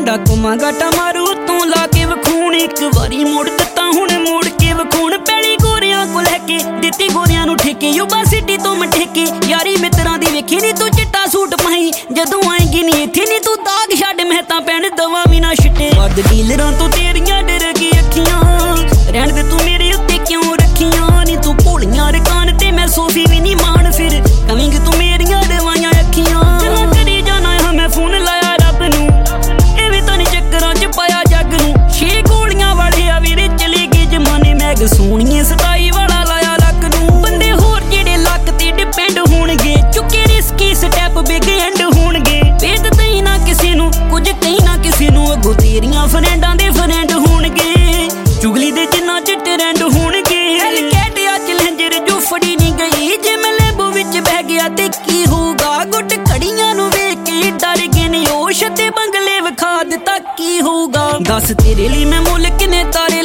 ਮੁੰਡਾ ਘੁਮਾ ਗਾਟਾ ਮਾਰੂ ਤੂੰ ਲਾ ਕੇ ਵਖੂਣ ਇੱਕ ਵਾਰੀ ਮੋੜ ਦਿੱਤਾ ਹੁਣ ਮੋੜ ਕੇ ਵਖੂਣ ਪੈਲੀ ਗੋਰਿਆਂ ਕੋ ਲੈ ਕੇ ਦਿੱਤੀ ਗੋਰਿਆਂ ਨੂੰ ਠੇਕੇ ਯੂਬਾ ਸਿਟੀ ਤੋਂ ਮਠੇਕੇ ਯਾਰੀ ਮਿੱਤਰਾਂ ਦੀ ਵੇਖੀ ਨੀ ਤੂੰ ਚਿੱਟਾ ਸੂਟ ਪਾਈ ਜਦੋਂ ਆਏਗੀ ਨੀ ਇੱਥੇ ਨੀ ਤੂੰ ਦਾਗ ਛੱਡ ਮੈਂ ਤਾਂ ਪੈਣ ਦਵਾ ਵੀ ਨਾ ਛਿੱਟੇ ਵੱਧ ਡੀਲਰਾਂ ਤੋਂ ਤੇਰੀਆਂ ਡਰ ਗਈ ਅੱਖੀਆਂ ਰਹਿਣ ਦੇ ਤੂੰ ਮੇਰੇ ਉੱਤੇ ਕਿਉਂ ਰੱਖੀਆਂ ਨੀ ਤੂੰ ਭੋਲੀਆਂ ਰਕਾਨ ਤੇ ਮੈਂ ਸੋਫੀ ਵੀ ਨੀ ਮਾਣ ਫਿਰ ਕਵੇਂਗੀ ਤੂੰ ਮੇਰੀਆਂ ਦਵਾਈਆਂ ਅੱਖੀਆਂ ਗੱਲਾਂ ਕਰੀ ਜਾਣਾ ਹਾਂ ਮੈਂ ਫੋਨ ਲਾਇਆ ਰੱਬ ਨੂੰ ਇਹ ਵੀ ਤਾਂ ਨੀ ਚੱਕਰਾਂ ਚ ਪਾਇਆ ਜੱਗ ਨੂੰ 6 ਗੋਲੀਆਂ ਵਾਲੇ ਆ ਵੀਰੇ ਚਲੇ ਗਏ ਜਮਾਨੇ ਮੈਗ ਸੋਹਣੀਏ 27 ਵਾਲਾ ਲਾਇਆ ਲੱਕ ਨੂੰ ਬੰਦੇ ਹੋਰ ਜਿਹੜੇ ਲੱਕ ਤੇ ਡਿਪੈਂਡ ਹੋਣਗੇ ਚੁੱਕੇ ਰਿਸਕੀ ਸਟੈਪ ਬਿਗ ਐਂਡ ਹੋਣਗੇ ਵੇਦ ਤਈ ਨਾ ਕਿਸੇ ਨੂੰ ਕੁਝ ਕਹੀ ਨਾ ਕਿਸੇ ਨੂੰ ਅੱਗੋਂ ਤੇਰੀਆਂ ਫਰੈਂਡਾਂ ਦੇ ਫਰੈਂਡ ਹੋਣਗੇ ਚੁਗਲੀ ਦੇ ਜਿੰਨਾ ਚ ਟ੍ਰੈਂਡ ਹੋਣਗੇ ਹੈਲਕੈਟ ਆ ਚੈਲੰਜਰ ਜੋ ਫੜੀ ਨਹੀਂ ਗਈ ਜੇ ਮੈਂ ਲੈਬੋ ਵਿੱਚ ਬਹਿ ਗਿਆ ਤੇ ਕੀ ਹੋਊਗਾ ਗੁੱਟ ਘੜੀਆਂ ਨੂੰ ਵੇਖ ਕੇ ਡਰ ਗਏ ਨੇ ਹੋਸ਼ ਤੇ ਬੰਗਲੇ ਵਿਖਾ ਦਿੱਤਾ ਕੀ ਹੋਊਗਾ ਦੱਸ ਤੇਰੇ ਲਈ ਮੈਂ ਮੁੱਲ ਕਿਨੇ ਤਾਰੇ